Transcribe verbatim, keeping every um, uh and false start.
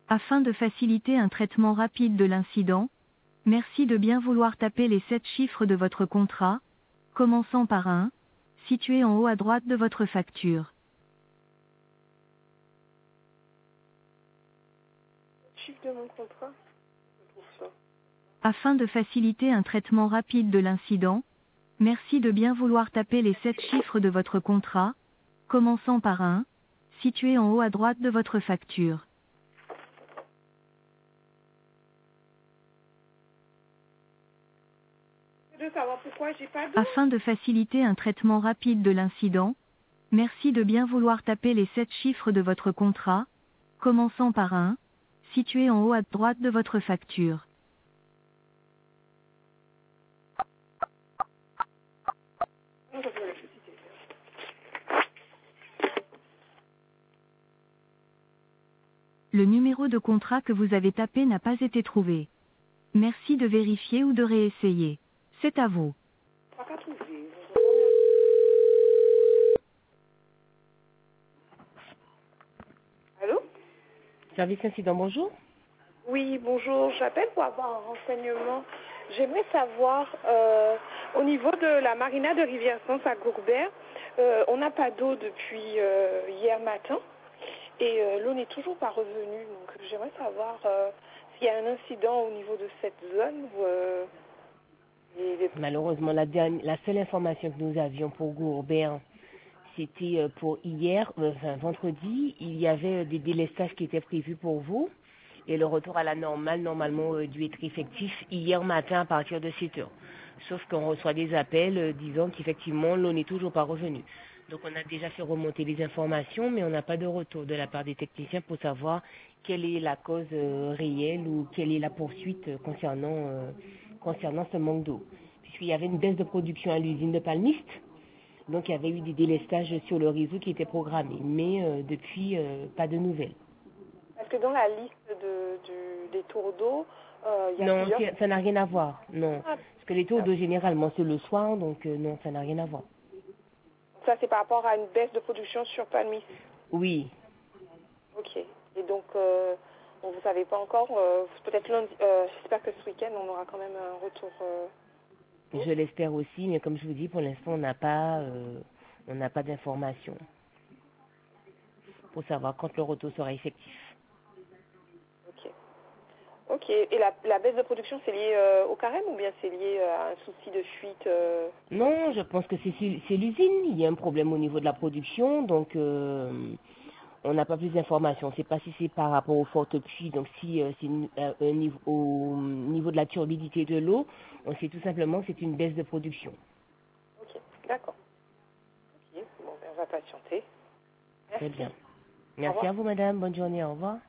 Afin de faciliter un traitement rapide de l'incident, merci de bien vouloir taper les sept chiffres de votre contrat, commençant par un, situé en haut à droite de votre facture. Chiffre de mon contrat. Je trouve ça. Afin de faciliter un traitement rapide de l'incident, merci de bien vouloir taper les sept chiffres de votre contrat, commençant par un, situé en haut à droite de votre facture. Je veux savoir pourquoi j'ai pas d'eau. Afin de faciliter un traitement rapide de l'incident, merci de bien vouloir taper les sept chiffres de votre contrat, commençant par un, situé en haut à droite de votre facture. Non, ça fait l'électricité. Le numéro de contrat que vous avez tapé n'a pas été trouvé. Merci de vérifier ou de réessayer. C'est à vous. Pas qu'à trouver. Allô? Service incident, bonjour. Oui, bonjour. J'appelle pour avoir un renseignement. J'aimerais savoir, euh, au niveau de la marina de Rivière-Sens à Gourbert, euh, on n'a pas d'eau depuis euh, hier matin et euh, l'eau n'est toujours pas revenue. Donc j'aimerais savoir euh, s'il y a un incident au niveau de cette zone. Où, euh, les... Malheureusement, la, dernière, la seule information que nous avions pour Gourbert, c'était euh, pour hier, euh, enfin vendredi, il y avait euh, des délestages qui étaient prévus pour vous. Et le retour à la normale, normalement, euh, dû être effectif hier matin à partir de sept heures. Sauf qu'on reçoit des appels euh, disant qu'effectivement, l'eau n'est toujours pas revenue. Donc on a déjà fait remonter les informations, mais on n'a pas de retour de la part des techniciens pour savoir quelle est la cause euh, réelle ou quelle est la poursuite euh, concernant, euh, concernant ce manque d'eau. Puisqu'il y avait une baisse de production à l'usine de Palmiste, donc il y avait eu des délestages sur le réseau qui étaient programmés, mais euh, depuis, euh, pas de nouvelles. Parce que dans la liste de, du, des tours d'eau, euh, il y a Non, plusieurs... ça n'a rien à voir, non. Ah, Parce que les tours d'eau, généralement, c'est le soir, donc euh, non, ça n'a rien à voir. ça, c'est par rapport à une baisse de production sur Palmis. Oui, Ok. Et donc, euh, bon, vous ne savez pas encore, euh, peut-être lundi, euh, j'espère que ce week-end, on aura quand même un retour. Euh... je l'espère aussi, mais comme je vous dis, pour l'instant, on n'a pas, euh, on n'a pas d'informations pour savoir quand le retour sera effectif. Ok. Ok. Et la, la baisse de production, c'est lié euh, au carême ou bien c'est lié euh, à un souci de fuite euh... Non, je pense que c'est c'est l'usine. Il y a un problème au niveau de la production, donc euh, on n'a pas plus d'informations. On ne sait pas si c'est par rapport aux fortes pluies, donc si euh, c'est euh, un niveau, au niveau de la turbidité de l'eau, on sait tout simplement que c'est une baisse de production. Ok. D'accord. Ok. Bon, ben, on va patienter. Très Merci. bien. Au Merci revoir. à vous, madame. Bonne journée. Au revoir.